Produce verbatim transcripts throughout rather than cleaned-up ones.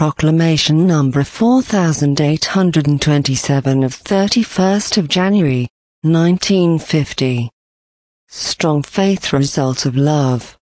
Proclamation number four thousand eight hundred twenty-seven of thirty-first of January, nineteen fifty. Strong faith, result of love.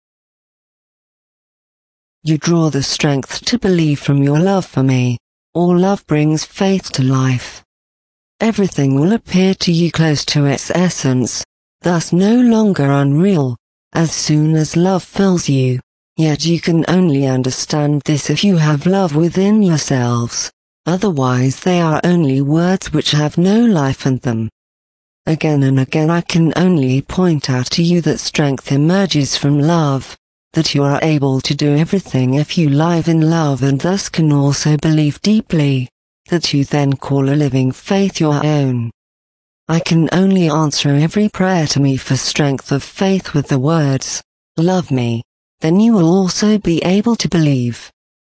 You draw the strength to believe from your love for me. All love brings faith to life. Everything will appear to you close to its essence, thus no longer unreal, as soon as love fills you. Yet you can only understand this if you have love within yourselves, otherwise they are only words which have no life in them. Again and again I can only point out to you that strength emerges from love, that you are able to do everything if you live in love and thus can also believe deeply, that you then call a living faith your own. I can only answer every prayer to me for strength of faith with the words, "Love me." Then you will also be able to believe.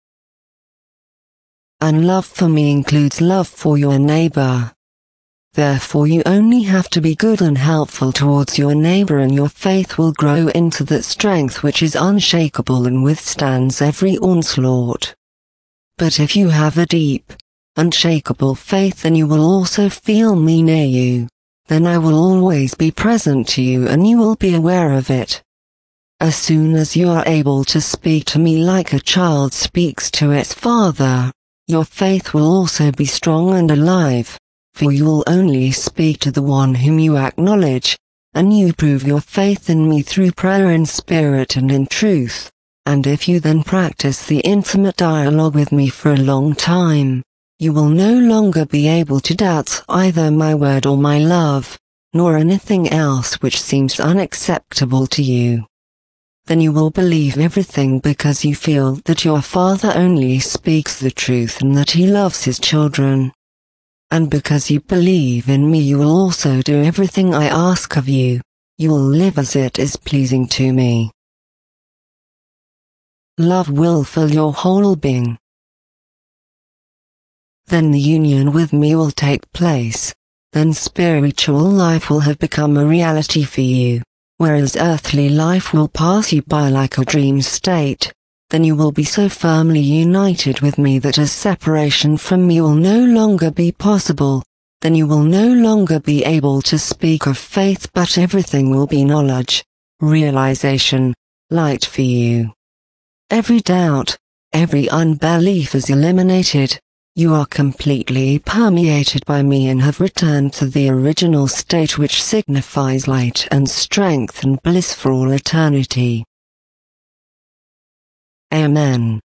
And love for me includes love for your neighbor. Therefore you only have to be good and helpful towards your neighbor and your faith will grow into that strength which is unshakable and withstands every onslaught. But if you have a deep, unshakable faith, then you will also feel me near you. Then I will always be present to you and you will be aware of it. As soon as you are able to speak to me like a child speaks to its father, your faith will also be strong and alive, for you will only speak to the one whom you acknowledge, and you prove your faith in me through prayer in spirit and in truth, and if you then practice the intimate dialogue with me for a long time, you will no longer be able to doubt either my word or my love, nor anything else which seems unacceptable to you. Then you will believe everything because you feel that your Father only speaks the truth and that He loves His children. And because you believe in me you will also do everything I ask of you, you will live as it is pleasing to me. Love will fill your whole being. Then the union with me will take place, then spiritual life will have become a reality for you. Whereas earthly life will pass you by like a dream state, then you will be so firmly united with me that a separation from me will no longer be possible, then you will no longer be able to speak of faith but everything will be knowledge, realization, light for you. Every doubt, every unbelief is eliminated. You are completely permeated by me and have returned to the original state which signifies light and strength and bliss for all eternity. Amen.